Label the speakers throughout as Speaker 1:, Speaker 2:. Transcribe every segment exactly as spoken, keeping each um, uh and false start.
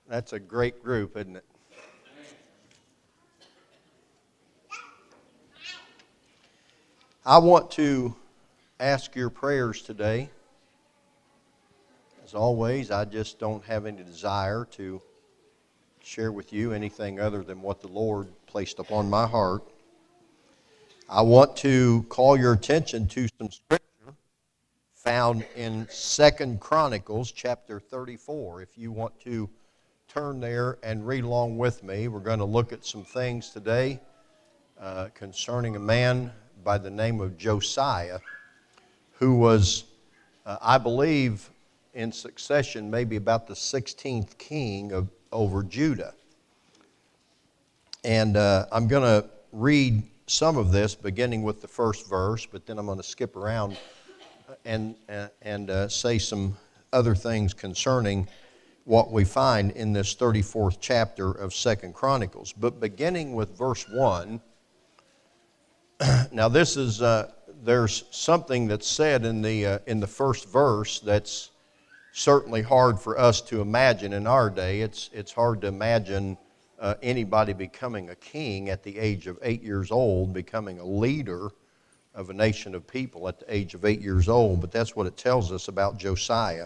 Speaker 1: That's a great group, isn't it? I want to ask your prayers today. As always, I just don't have any desire to share with you anything other than what the Lord placed upon my heart. I want to call your attention to some scripture found in Second Chronicles chapter thirty-four. If you want to turn there and read along with me, we're going to look at some things today uh, concerning a man by the name of Josiah, who was, uh, I believe, in succession, maybe about the sixteenth king of over Judah. And uh, I'm going to read some of this, beginning with the first verse, but then I'm going to skip around and uh, and uh, say some other things concerning what we find in this thirty-fourth chapter of Second Chronicles. But beginning with verse one, now this is, uh, there's something that's said in the, uh, in the first verse that's certainly hard for us to imagine in our day. It's, it's hard to imagine uh, anybody becoming a king at the age of eight years old, becoming a leader of a nation of people at the age of eight years old, but that's what it tells us about Josiah.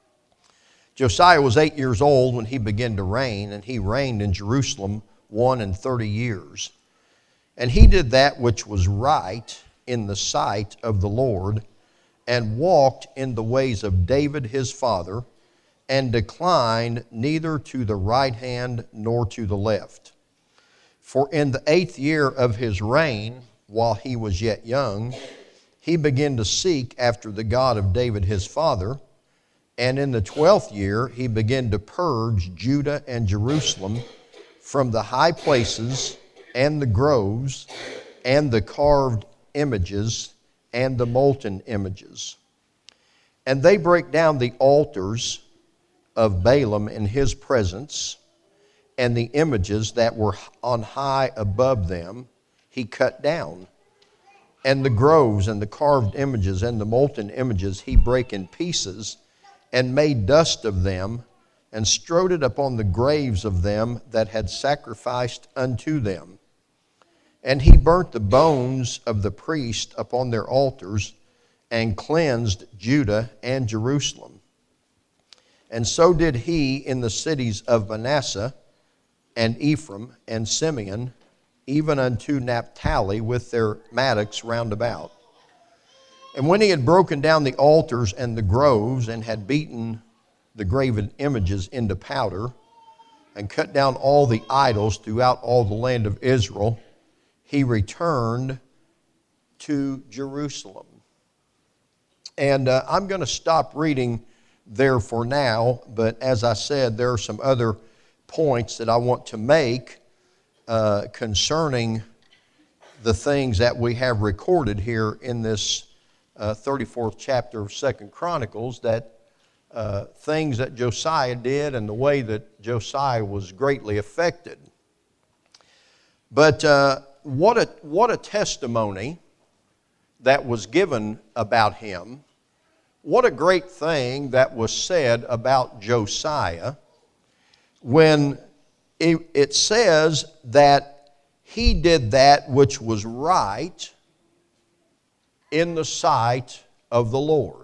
Speaker 1: Josiah was eight years old when he began to reign, and he reigned in Jerusalem one and thirty years. And he did that which was right in the sight of the Lord, and walked in the ways of David his father, and declined neither to the right hand nor to the left. For in the eighth year of his reign, while he was yet young, he began to seek after the God of David his father, and in the twelfth year he began to purge Judah and Jerusalem from the high places and the groves and the carved images and the molten images. And they break down the altars of Baalim in his presence, and the images that were on high above them he cut down. And the groves and the carved images and the molten images he brake in pieces, and made dust of them, and strode it upon the graves of them that had sacrificed unto them. And he burnt the bones of the priests upon their altars, and cleansed Judah and Jerusalem. And so did he in the cities of Manasseh, and Ephraim, and Simeon, even unto Naphtali with their mattocks round about. And when he had broken down the altars and the groves, and had beaten the graven images into powder, and cut down all the idols throughout all the land of Israel, he returned to Jerusalem. And uh, I'm going to stop reading there for now, but as I said, there are some other points that I want to make uh, concerning the things that we have recorded here in this uh, thirty-fourth chapter of Second Chronicles, that uh, things that Josiah did and the way that Josiah was greatly affected. But uh, what a what a testimony that was given about him. What a great thing that was said about Josiah when it, it says that he did that which was right in the sight of the Lord,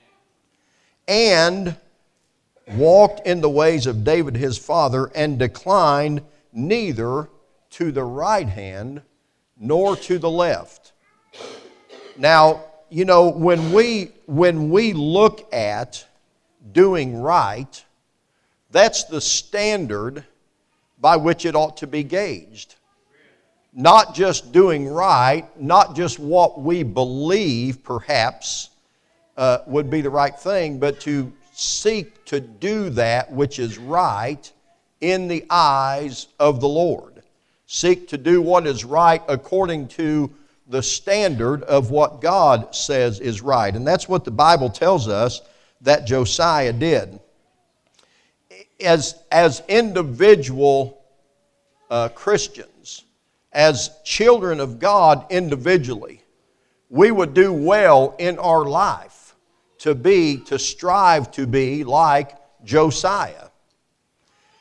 Speaker 1: and walked in the ways of David his father, and declined neither to the right hand nor to the left. Now, you know, when we when we look at doing right, that's the standard by which it ought to be gauged. Not just doing right, not just what we believe perhaps uh, would be the right thing, but to seek to do that which is right in the eyes of the Lord. Seek to do what is right according to the standard of what God says is right. And that's what the Bible tells us that Josiah did. As, as individual uh, Christians, as children of God individually, we would do well in our life to be, to strive to be like Josiah.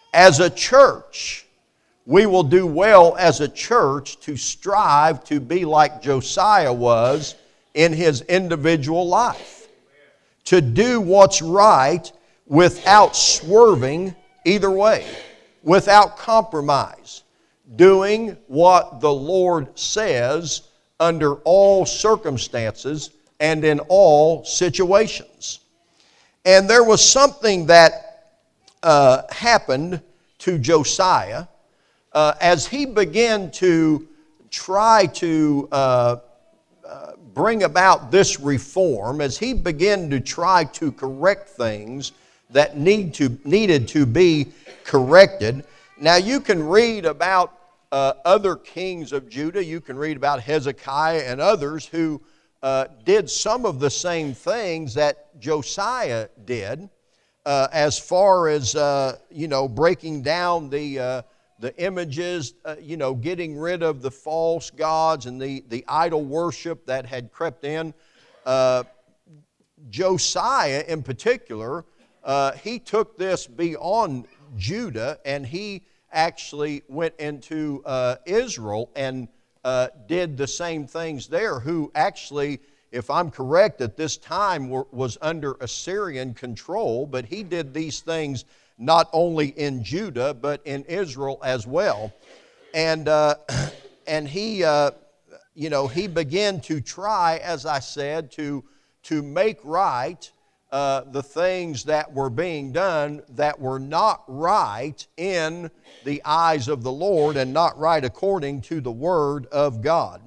Speaker 1: As a church, we will do well as a church to strive to be like Josiah was in his individual life. To do what's right without swerving either way, without compromise. Doing what the Lord says under all circumstances and in all situations. And there was something that uh, happened to Josiah uh, as he began to try to uh, uh, bring about this reform, as he began to try to correct things that need to, needed to be corrected. Now you can read about uh, other kings of Judah. You can read about Hezekiah and others who uh, did some of the same things that Josiah did, uh, as far as uh, you know, breaking down the uh, the images, uh, you know, getting rid of the false gods and the the idol worship that had crept in. Uh, Josiah, in particular, uh, he took this beyond Judah, and he actually went into uh, Israel and uh, did the same things there, who actually, if I'm correct, at this time were, was under Assyrian control, but he did these things not only in Judah, but in Israel as well. And, uh, and he, uh, you know, he began to try, as I said, to, to make right Uh, the things that were being done that were not right in the eyes of the Lord and not right according to the Word of God.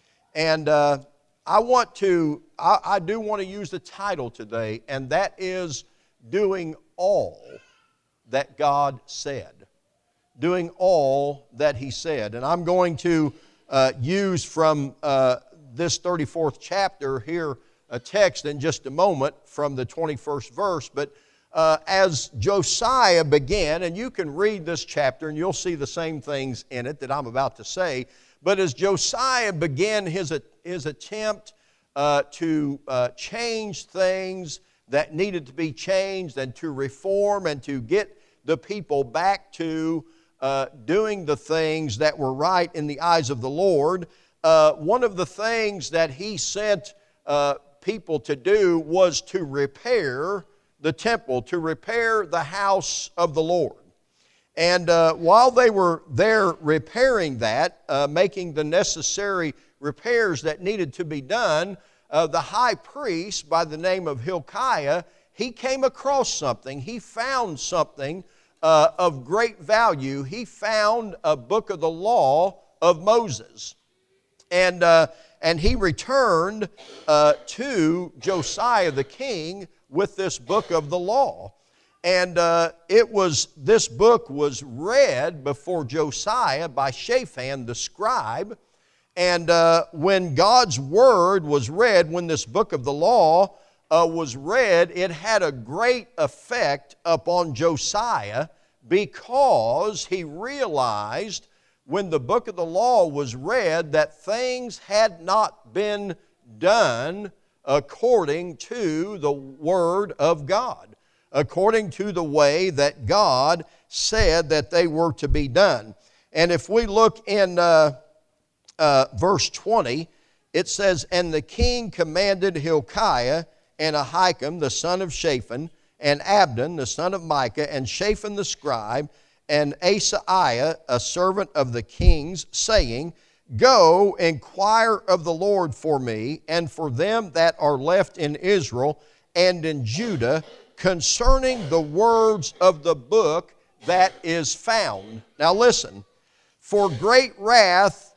Speaker 1: And uh, I want to, I, I do want to use the title today, and that is Doing All That God Said. Doing all that He said. And I'm going to uh, use from uh, this thirty-fourth chapter here a text in just a moment from the twenty-first verse. But uh, as Josiah began, and you can read this chapter and you'll see the same things in it that I'm about to say, but as Josiah began his, his attempt uh, to uh, change things that needed to be changed and to reform and to get the people back to uh, doing the things that were right in the eyes of the Lord, uh, one of the things that he sent uh, people to do was to repair the temple, to repair the house of the Lord. And uh, while they were there repairing that, uh, making the necessary repairs that needed to be done, uh, the high priest by the name of Hilkiah, he came across something. He found something uh, of great value. He found a book of the law of Moses. And uh, And he returned uh, to Josiah the king with this book of the law. And uh, it was, this book was read before Josiah by Shaphan the scribe. And uh, when God's word was read, when this book of the law uh, was read, it had a great effect upon Josiah, because he realized when the book of the law was read that things had not been done according to the Word of God, according to the way that God said that they were to be done. And if we look in uh, uh, verse twenty, it says, "And the king commanded Hilkiah and Ahikam the son of Shaphan, and Abdon the son of Micah, and Shaphan the scribe, and Asaiah, a servant of the king's, saying, Go, inquire of the Lord for me, and for them that are left in Israel and in Judah, concerning the words of the book that is found." Now listen, for great wrath,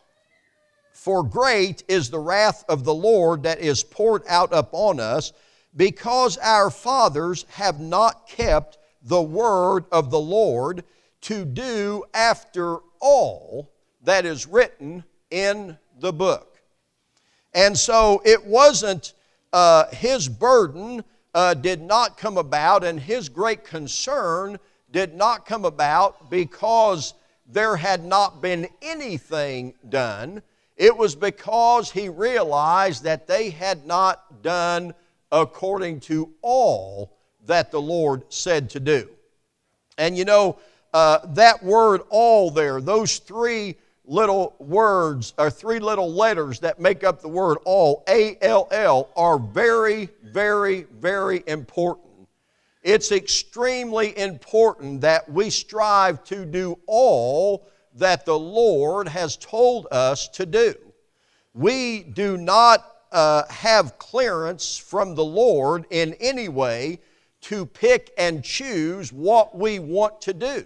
Speaker 1: for great is the wrath of the Lord that is poured out upon us, because our fathers have not kept the word of the Lord, to do after all that is written in the book. And so it wasn't, uh, his burden uh, did not come about, and his great concern did not come about because there had not been anything done. It was because he realized that they had not done according to all that the Lord said to do. And you know, uh, that word all there, those three little words, or three little letters that make up the word all, A L L, are very, very, very important. It's extremely important that we strive to do all that the Lord has told us to do. We do not uh, have clearance from the Lord in any way to pick and choose what we want to do.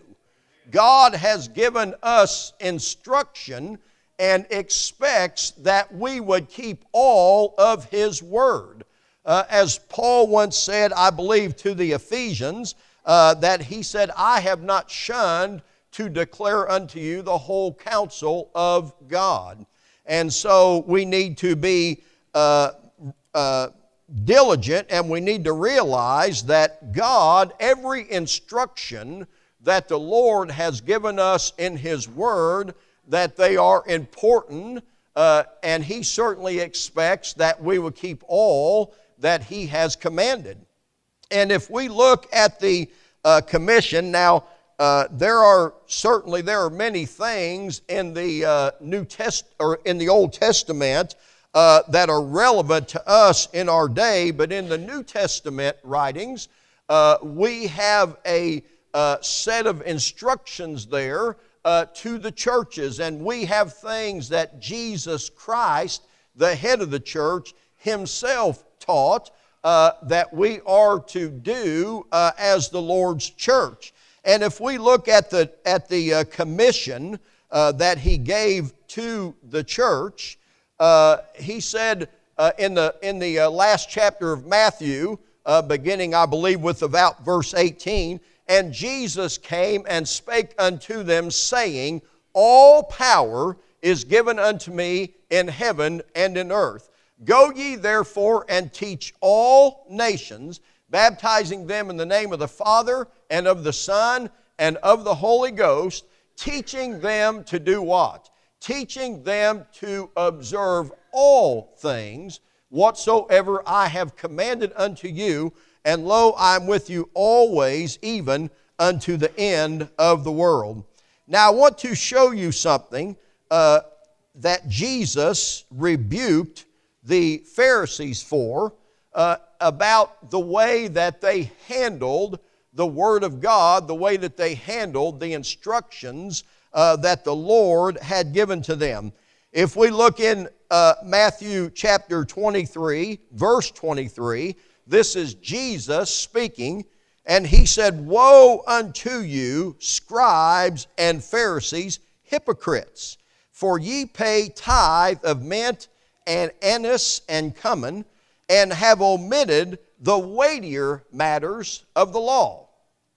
Speaker 1: God has given us instruction and expects that we would keep all of His Word. Uh, as Paul once said, I believe, to the Ephesians, uh, that he said, I have not shunned to declare unto you the whole counsel of God. And so we need to be uh, uh, diligent, and we need to realize that God, every instruction that the Lord has given us in His Word, that they are important, uh, and He certainly expects that we will keep all that He has commanded. And if we look at the uh, commission, now uh, there are certainly there are many things in the uh, New Test or in the Old Testament uh, that are relevant to us in our day, but in the New Testament writings, uh, we have a Uh, set of instructions there uh, to the churches, and we have things that Jesus Christ, the head of the church, Himself taught uh, that we are to do uh, as the Lord's church. And if we look at the at the uh, commission uh, that He gave to the church, uh, He said uh, in the in the uh, last chapter of Matthew, uh, beginning I believe with about verse eighteen. And Jesus came and spake unto them, saying, all power is given unto me in heaven and in earth. Go ye therefore and teach all nations, baptizing them in the name of the Father and of the Son and of the Holy Ghost, teaching them to do what? Teaching them to observe all things whatsoever I have commanded unto you. And lo, I am with you always, even unto the end of the world. Now, I want to show you something uh, that Jesus rebuked the Pharisees for uh, about the way that they handled the Word of God, the way that they handled the instructions uh, that the Lord had given to them. If we look in uh, Matthew chapter twenty-three, verse twenty-three, this is Jesus speaking, and He said, woe unto you, scribes and Pharisees, hypocrites! For ye pay tithe of mint and anise and cumin, and have omitted the weightier matters of the law.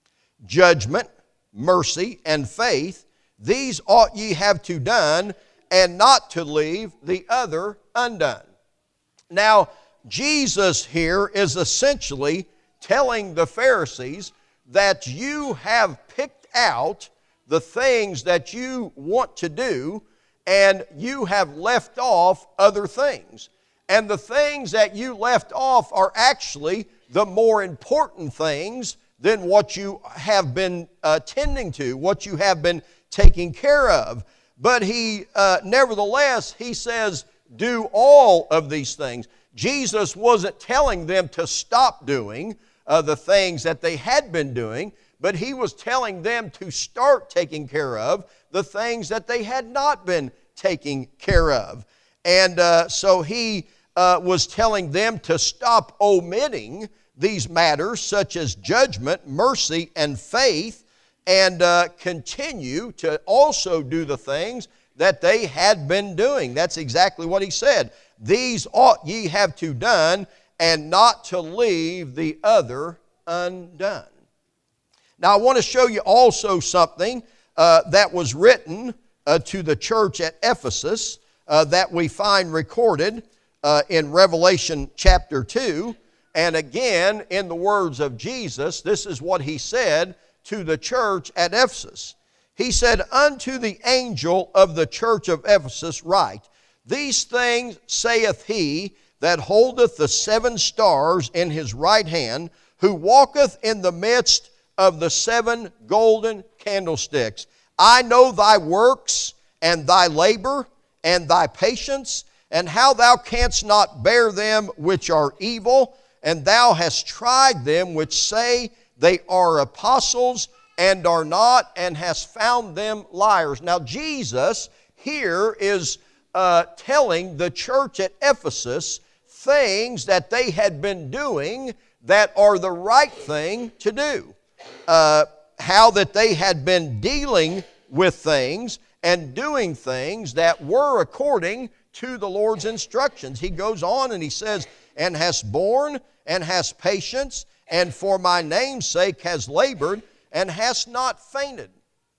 Speaker 1: Judgment, mercy, and faith, these ought ye have to done, and not to leave the other undone. Now, Jesus here is essentially telling the Pharisees that you have picked out the things that you want to do, and you have left off other things. And the things that you left off are actually the more important things than what you have been uh, tending to, what you have been taking care of. But he, uh, nevertheless, he says, do all of these things. Jesus wasn't telling them to stop doing uh, the things that they had been doing, but He was telling them to start taking care of the things that they had not been taking care of. And uh, so He uh, was telling them to stop omitting these matters such as judgment, mercy, and faith, and uh, continue to also do the things that they had been doing. That's exactly what He said. These ought ye have to done, and not to leave the other undone. Now, I want to show you also something uh, that was written uh, to the church at Ephesus uh, that we find recorded uh, in Revelation chapter two. And again, in the words of Jesus, this is what He said to the church at Ephesus. He said, unto the angel of the church of Ephesus write, these things saith He that holdeth the seven stars in His right hand, who walketh in the midst of the seven golden candlesticks. I know thy works, and thy labor, and thy patience, and how thou canst not bear them which are evil, and thou hast tried them which say they are apostles, and are not, and hast found them liars. Now Jesus here is uh, telling the church at Ephesus things that they had been doing that are the right thing to do. Uh, how that they had been dealing with things and doing things that were according to the Lord's instructions. He goes on and he says, and hast borne, and hast patience, and for my name's sake has labored, and hast not fainted.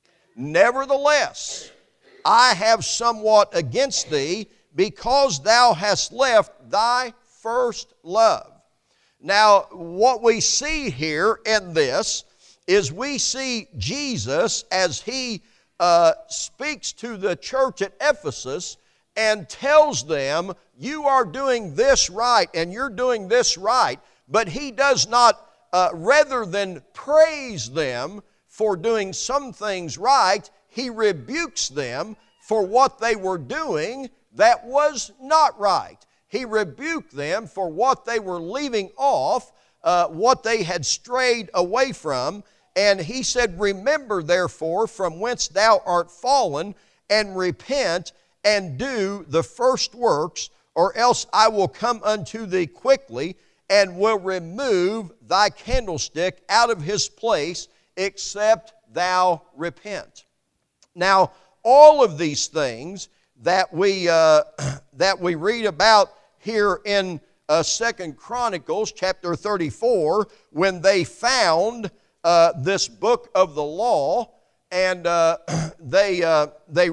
Speaker 1: Nevertheless, I have somewhat against thee, because thou hast left thy first love. Now, what we see here in this is we see Jesus as he uh, speaks to the church at Ephesus and tells them, you are doing this right and you're doing this right, but he does not, uh, rather than praise them for doing some things right, he rebukes them for what they were doing that was not right. He rebuked them for what they were leaving off, uh, what they had strayed away from. And he said, remember therefore from whence thou art fallen, and repent, and do the first works, or else I will come unto thee quickly, and will remove thy candlestick out of his place, except thou repent. Now, all of these things that we, uh, that we read about here in uh, Second Chronicles chapter thirty-four, when they found uh, this book of the law, and uh, they, uh, they,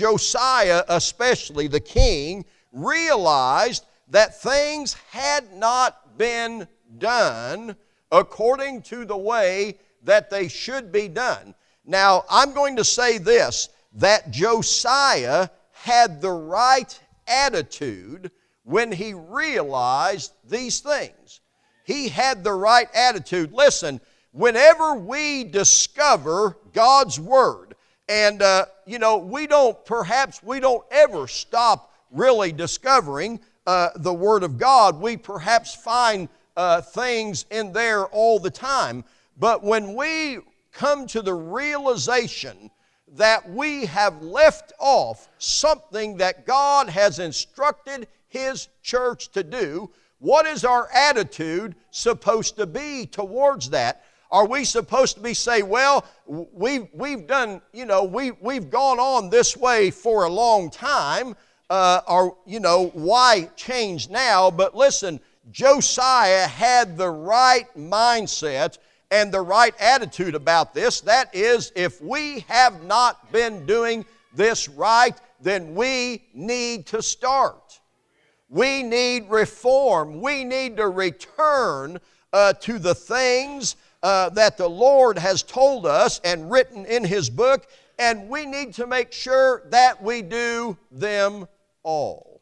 Speaker 1: Josiah especially, the king, realized that things had not been done according to the way that they should be done. Now, I'm going to say this, that Josiah had the right attitude when he realized these things. He had the right attitude. Listen, whenever we discover God's Word, and, uh, you know, we don't, perhaps we don't ever stop really discovering uh, the Word of God. We perhaps find uh, things in there all the time. But when we come to the realization that we have left off something that God has instructed His church to do, what is our attitude supposed to be towards that? Are we supposed to be say, well, we've, we've done, you know, we, we've gone on this way for a long time, uh, or, you know, why change now? But listen, Josiah had the right mindset and the right attitude about this. That is, if we have not been doing this right, then we need to start. We need reform. We need to return uh, to the things uh, that the Lord has told us and written in His book, and we need to make sure that we do them all.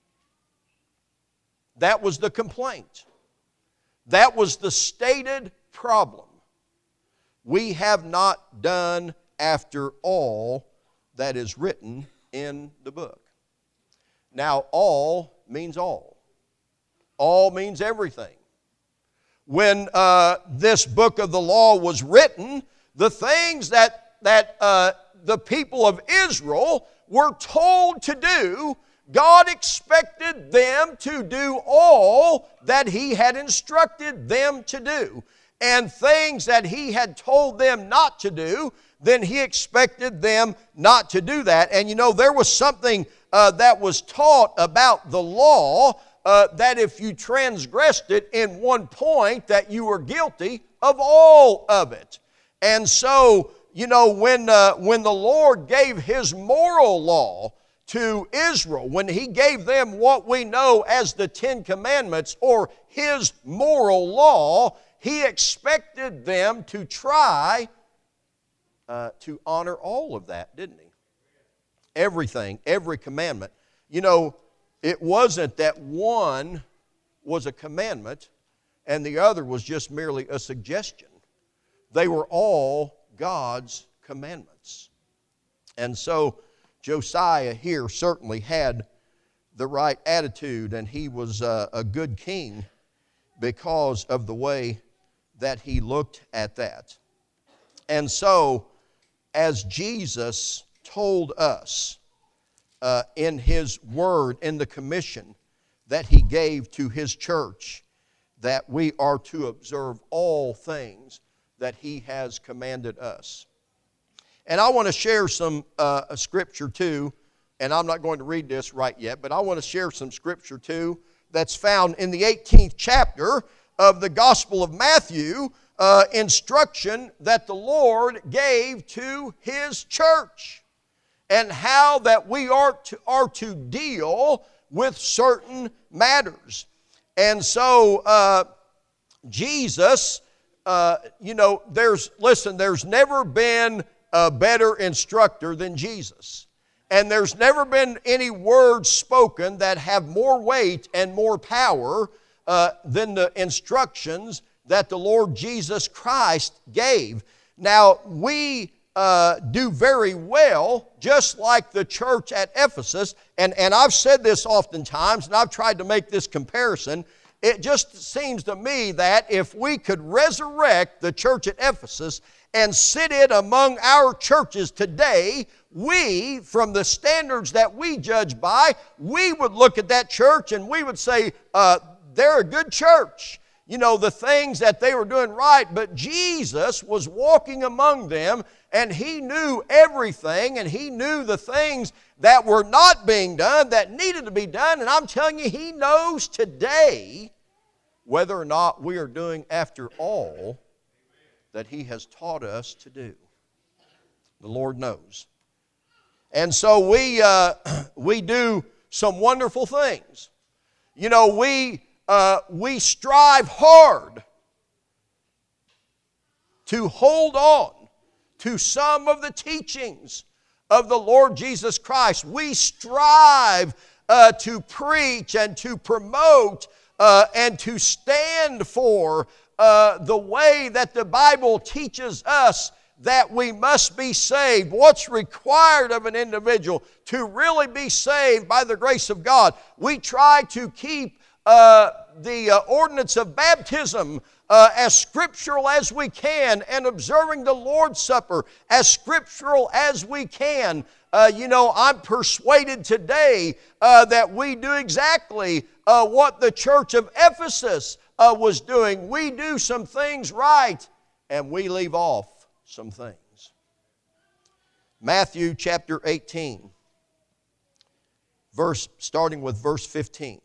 Speaker 1: That was the complaint. That was the stated problem. We have not done after all that is written in the book. Now, all means all. All means everything. When uh, this book of the law was written, the things that, that uh, the people of Israel were told to do, God expected them to do all that He had instructed them to do. And things that He had told them not to do, then He expected them not to do that. And you know, there was something uh, that was taught about the law, uh, that if you transgressed it in one point, that you were guilty of all of it. And so, you know, when, uh, when the Lord gave His moral law to Israel, when He gave them what we know as the Ten Commandments, or His moral law, He expected them to try uh, to honor all of that, didn't He? Everything, every commandment. You know, it wasn't that one was a commandment and the other was just merely a suggestion. They were all God's commandments. And so Josiah here certainly had the right attitude, and he was a, a good king because of the way that he looked at that. And so, as Jesus told us uh, in his word, in the commission that he gave to his church, that we are to observe all things that he has commanded us. And I want to share some uh, a scripture too, and I'm not going to read this right yet, but I want to share some scripture too that's found in the eighteenth chapter of the Gospel of Matthew, uh, instruction that the Lord gave to his church, and how that we are to, are to deal with certain matters. And so uh, Jesus, uh, you know, there's, listen, there's never been a better instructor than Jesus. And there's never been any words spoken that have more weight and more power uh, than the instructions that the Lord Jesus Christ gave. Now, we uh, do very well, just like the church at Ephesus, and, and I've said this oftentimes, and I've tried to make this comparison. It just seems to me that if we could resurrect the church at Ephesus and sit it among our churches today, we, from the standards that we judge by, we would look at that church and we would say, uh, they're a good church. You know, the things that they were doing right, but Jesus was walking among them, and he knew everything, and he knew the things that were not being done, that needed to be done, and I'm telling you, he knows today whether or not we are doing after all that he has taught us to do. The Lord knows. And so we, uh, we do some wonderful things. You know, we, uh, we strive hard to hold on to some of the teachings of the Lord Jesus Christ. We strive uh, to preach and to promote uh, and to stand for uh, the way that the Bible teaches us that we must be saved. What's required of an individual to really be saved by the grace of God. We try to keep uh, the uh, ordinance of baptism uh, as scriptural as we can, and observing the Lord's Supper as scriptural as we can. Uh, you know, I'm persuaded today uh, that we do exactly uh, what the church of Ephesus uh, was doing. We do some things right, and we leave off some things. Matthew chapter eighteen, verse starting with verse fifteen.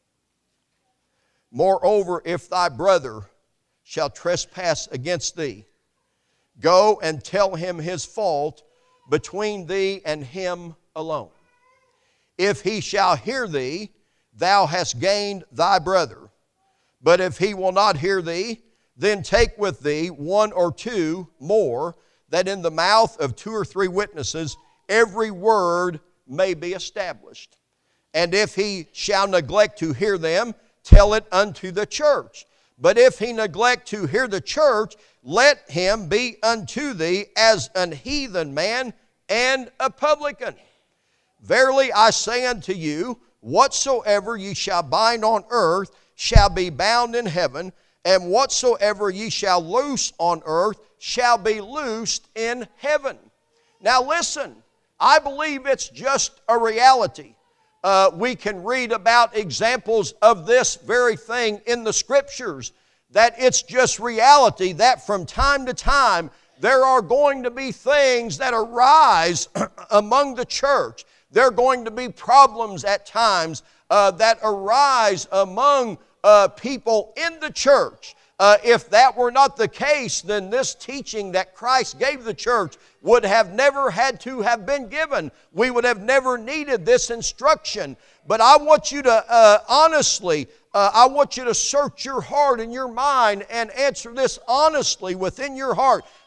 Speaker 1: Moreover, if thy brother shall trespass against thee, go and tell him his fault between thee and him alone. If he shall hear thee, thou hast gained thy brother. But if he will not hear thee, then take with thee one or two more, that in the mouth of two or three witnesses every word may be established. And if he shall neglect to hear them, tell it unto the church. But if he neglect to hear the church, let him be unto thee as an heathen man and a publican. Verily I say unto you, whatsoever ye shall bind on earth shall be bound in heaven, and whatsoever ye shall loose on earth shall be loosed in heaven. Now listen, I believe it's just a reality. Uh, we can read about examples of this very thing in the Scriptures, that it's just reality, that from time to time there are going to be things that arise among the church. There are going to be problems at times uh, that arise among uh, people in the church. Uh, if that were not the case, then this teaching that Christ gave the church would have never had to have been given. We would have never needed this instruction. But I want you to uh, honestly, uh, I want you to search your heart and your mind and answer this honestly within your heart.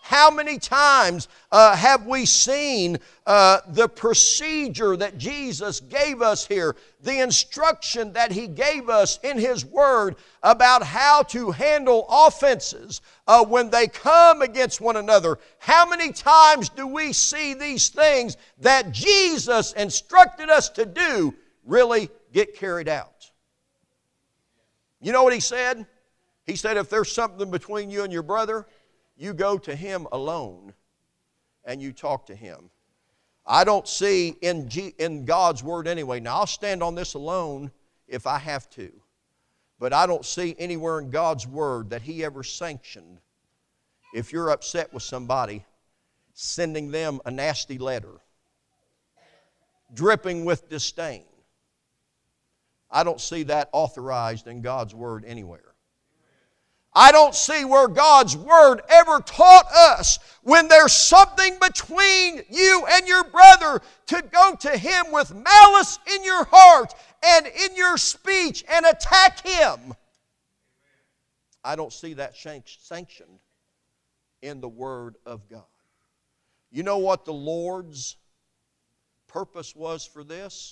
Speaker 1: How many times uh, have we seen uh, the procedure that Jesus gave us here, the instruction that He gave us in His Word about how to handle offenses uh, when they come against one another? How many times do we see these things that Jesus instructed us to do really get carried out? You know what He said? He said, if there's something between you and your brother, you go to him alone and you talk to him. I don't see in, G, in God's Word anyway. Now, I'll stand on this alone if I have to. But I don't see anywhere in God's Word that He ever sanctioned, if you're upset with somebody, sending them a nasty letter, dripping with disdain. I don't see that authorized in God's Word anywhere. I don't see where God's Word ever taught us when there's something between you and your brother to go to him with malice in your heart and in your speech and attack him. I don't see that sanctioned in the Word of God. You know what the Lord's purpose was for this?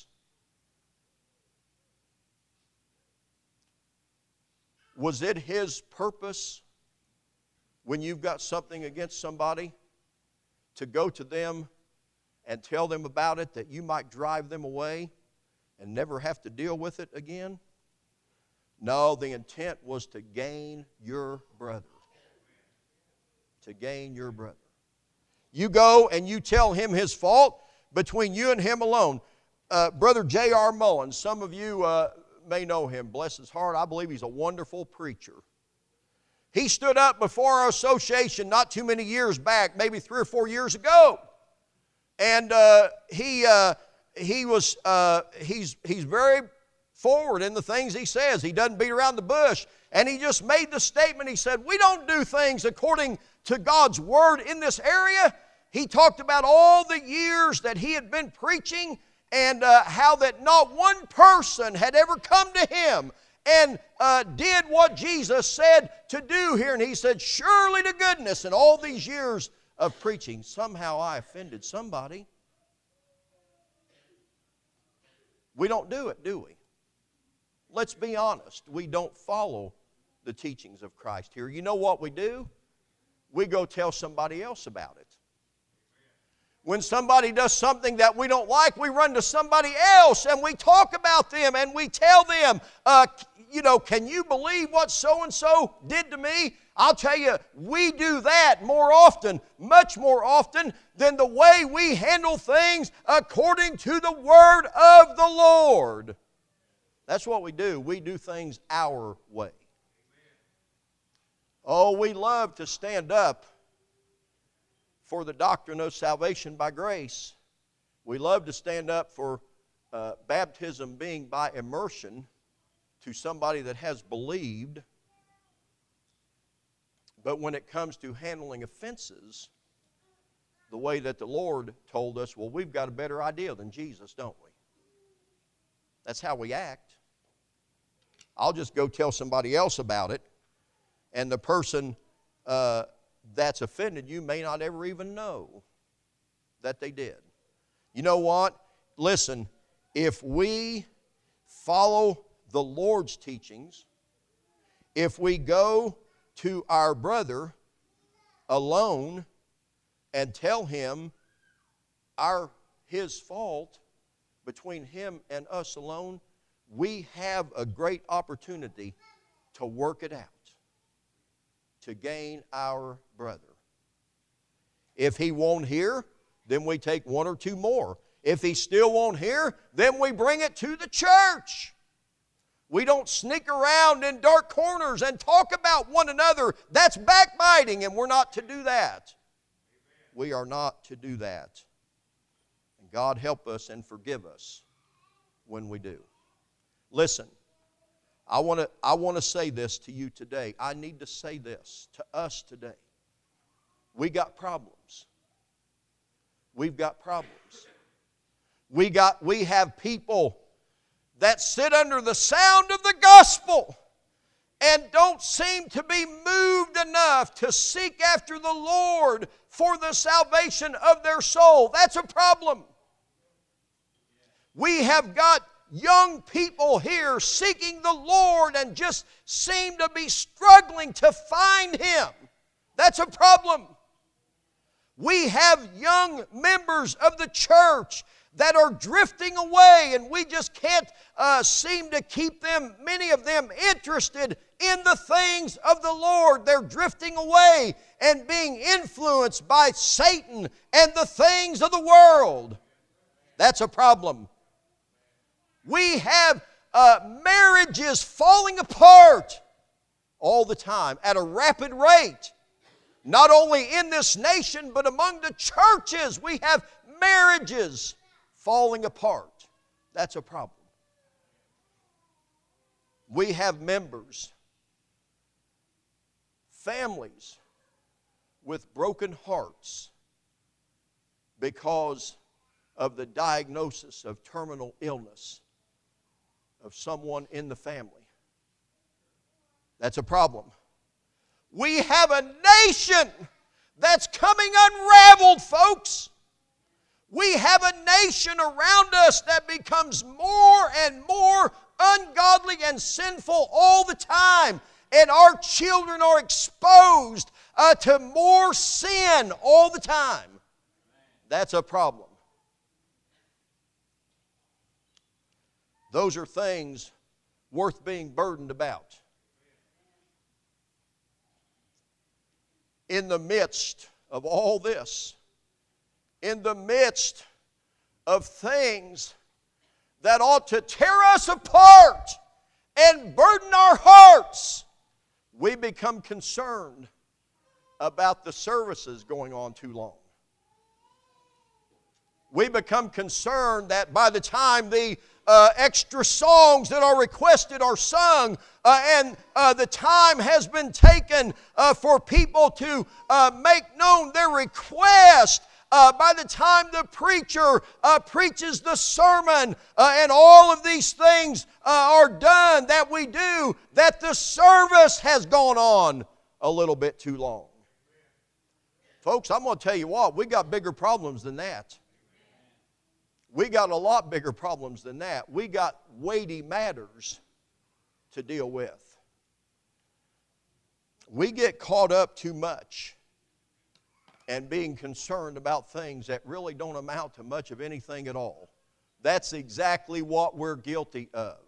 Speaker 1: Was it His purpose, when you've got something against somebody, to go to them and tell them about it, that you might drive them away and never have to deal with it again? No, the intent was to gain your brother. To gain your brother. You go and you tell him his fault between you and him alone. Uh, Brother J R Mullins, some of you Uh, may know him, bless his heart. I believe he's a wonderful preacher. He stood up before our association not too many years back, maybe three or four years ago, and uh, he uh, he was uh, he's he's very forward in the things he says. He doesn't beat around the bush, and he just made the statement. He said, "We don't do things according to God's Word in this area." He talked about all the years that he had been preaching, and uh, how that not one person had ever come to him and uh, did what Jesus said to do here. And he said, surely to goodness, in all these years of preaching, somehow I offended somebody. We don't do it, do we? Let's be honest. We don't follow the teachings of Christ here. You know what we do? We go tell somebody else about it. When somebody does something that we don't like, we run to somebody else and we talk about them and we tell them, uh, you know, can you believe what so-and-so did to me? I'll tell you, we do that more often, much more often, than the way we handle things according to the Word of the Lord. That's what we do. We do things our way. Oh, we love to stand up for the doctrine of salvation by grace. We love to stand up for uh, baptism being by immersion to somebody that has believed. But when it comes to handling offenses, the way that the Lord told us, well, we've got a better idea than Jesus, don't we? That's how we act. I'll just go tell somebody else about it, and the person uh, that's offended you may not ever even know that they did. You know what? Listen, if we follow the Lord's teachings, if we go to our brother alone and tell him our his fault between him and us alone, we have a great opportunity to work it out, to gain our brother. If he won't hear, then we take one or two more. If he still won't hear, then we bring it to the church. We don't sneak around in dark corners and talk about one another. That's backbiting, and we're not to do that. We are not to do that. And God help us and forgive us when we do. Listen, I want to I want to say this to you today. I need to say this to us today. We got problems. We've got problems. We got we have people that sit under the sound of the gospel and don't seem to be moved enough to seek after the Lord for the salvation of their soul. That's a problem. We have got young people here seeking the Lord and just seem to be struggling to find Him. That's a problem. We have young members of the church that are drifting away, and we just can't uh, seem to keep them, many of them, interested in the things of the Lord. They're drifting away and being influenced by Satan and the things of the world. That's a problem. We have uh, marriages falling apart all the time at a rapid rate. Not only in this nation, but among the churches, we have marriages falling apart. That's a problem. We have members, families with broken hearts because of the diagnosis of terminal illness of someone in the family. That's a problem. We have a nation that's coming unraveled, folks. We have a nation around us that becomes more and more ungodly and sinful all the time. And our children are exposed uh, to more sin all the time. That's a problem. Those are things worth being burdened about. In the midst of all this, in the midst of things that ought to tear us apart and burden our hearts, we become concerned about the services going on too long. We become concerned that by the time the uh, extra songs that are requested are sung uh, and uh, the time has been taken uh, for people to uh, make known their request, Uh, by the time the preacher uh, preaches the sermon uh, and all of these things uh, are done that we do, that the service has gone on a little bit too long. Folks, I'm going to tell you what, we got bigger problems than that. We got a lot bigger problems than that. We got weighty matters to deal with. We get caught up too much and being concerned about things that really don't amount to much of anything at all. That's exactly what we're guilty of.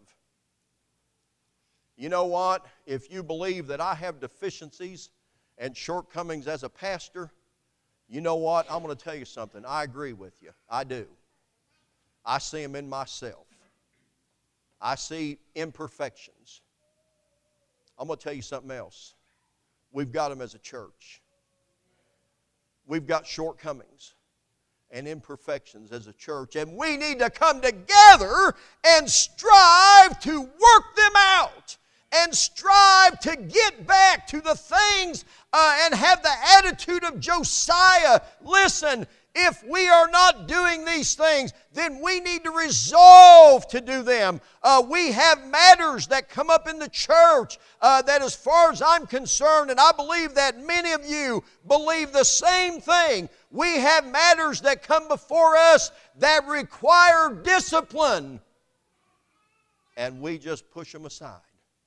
Speaker 1: You know what? If you believe that I have deficiencies and shortcomings as a pastor, you know what? I'm going to tell you something. I agree with you. I do. I see them in myself. I see imperfections. I'm going to tell you something else. We've got them as a church. We've got shortcomings and imperfections as a church, and we need to come together and strive to work them out and strive to get back to the things uh, and have the attitude of Josiah. Listen, if we are not doing these things, then we need to resolve to do them. Uh, we have matters that come up in the church uh, that, as far as I'm concerned, and I believe that many of you believe the same thing, we have matters that come before us that require discipline, and we just push them aside.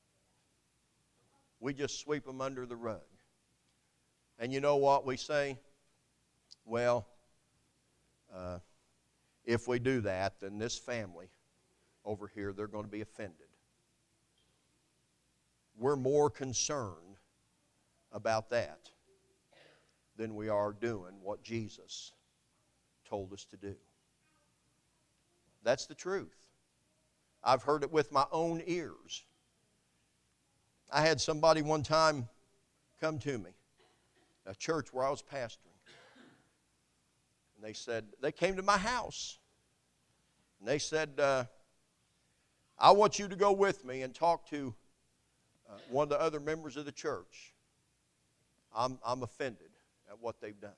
Speaker 1: We just sweep them under the rug. And you know what we say? Well, Uh, if we do that, then this family over here, they're going to be offended. We're more concerned about that than we are doing what Jesus told us to do. That's the truth. I've heard it with my own ears. I had somebody one time come to me, a church where I was pastoring. They said, they came to my house. And they said, uh, I want you to go with me and talk to uh, one of the other members of the church. I'm, I'm offended at what they've done.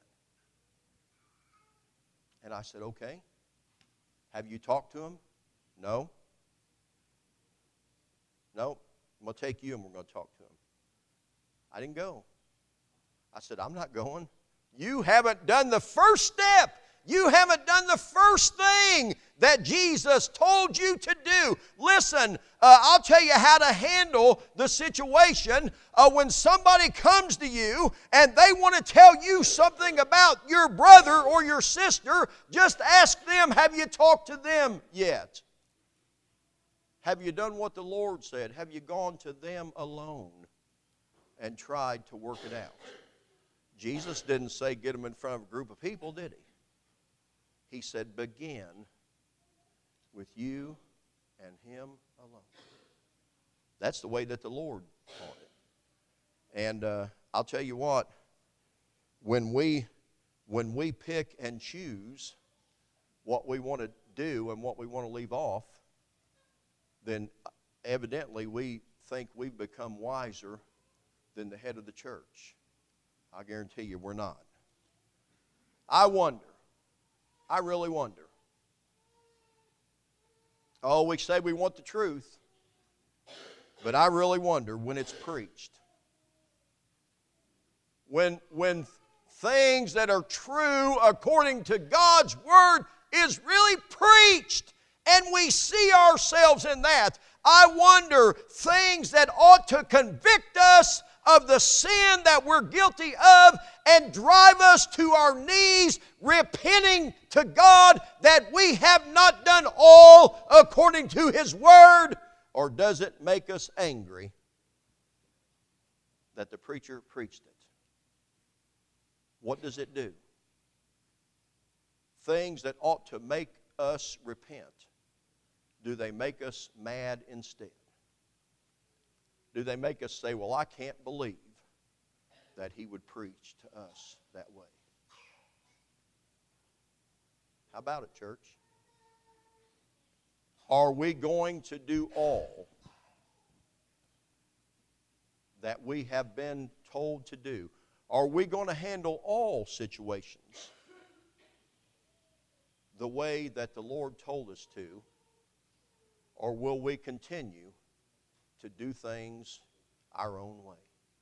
Speaker 1: And I said, okay. Have you talked to them? No. No. I'm going to take you and we're going to talk to him. I didn't go. I said, I'm not going. You haven't done the first step. You haven't done the first thing that Jesus told you to do. Listen, uh, I'll tell you how to handle the situation uh, when somebody comes to you and they want to tell you something about your brother or your sister. Just ask them, have you talked to them yet? Have you done what the Lord said? Have you gone to them alone and tried to work it out? Jesus didn't say get them in front of a group of people, did he? He said begin with you and him alone. That's the way that the Lord taught it. And uh, I'll tell you what, when we, when we pick and choose what we want to do and what we want to leave off, then evidently we think we've become wiser than the head of the church. I guarantee you we're not. I wonder, I really wonder. Oh, we say we want the truth, but I really wonder when it's preached. When, when things that are true according to God's Word is really preached, and we see ourselves in that. I wonder, things that ought to convict us of the sin that we're guilty of and drive us to our knees, repenting to God that we have not done all according to His Word? Or does it make us angry that the preacher preached it? What does it do? Things that ought to make us repent, do they make us mad instead? Do they make us say, well, I can't believe that he would preach to us that way? How about it, church? Are we going to do all that we have been told to do? Are we going to handle all situations the way that the Lord told us to? Or will we continue to do things our own way?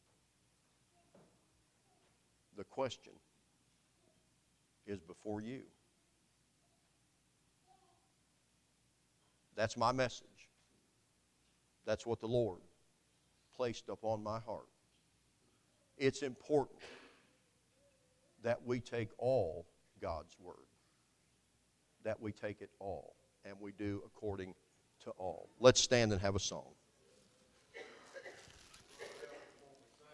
Speaker 1: The question is before you. That's my message. That's what the Lord placed upon my heart. It's important that we take all God's Word, that we take it all, and we do according to all. Let's stand and have a song.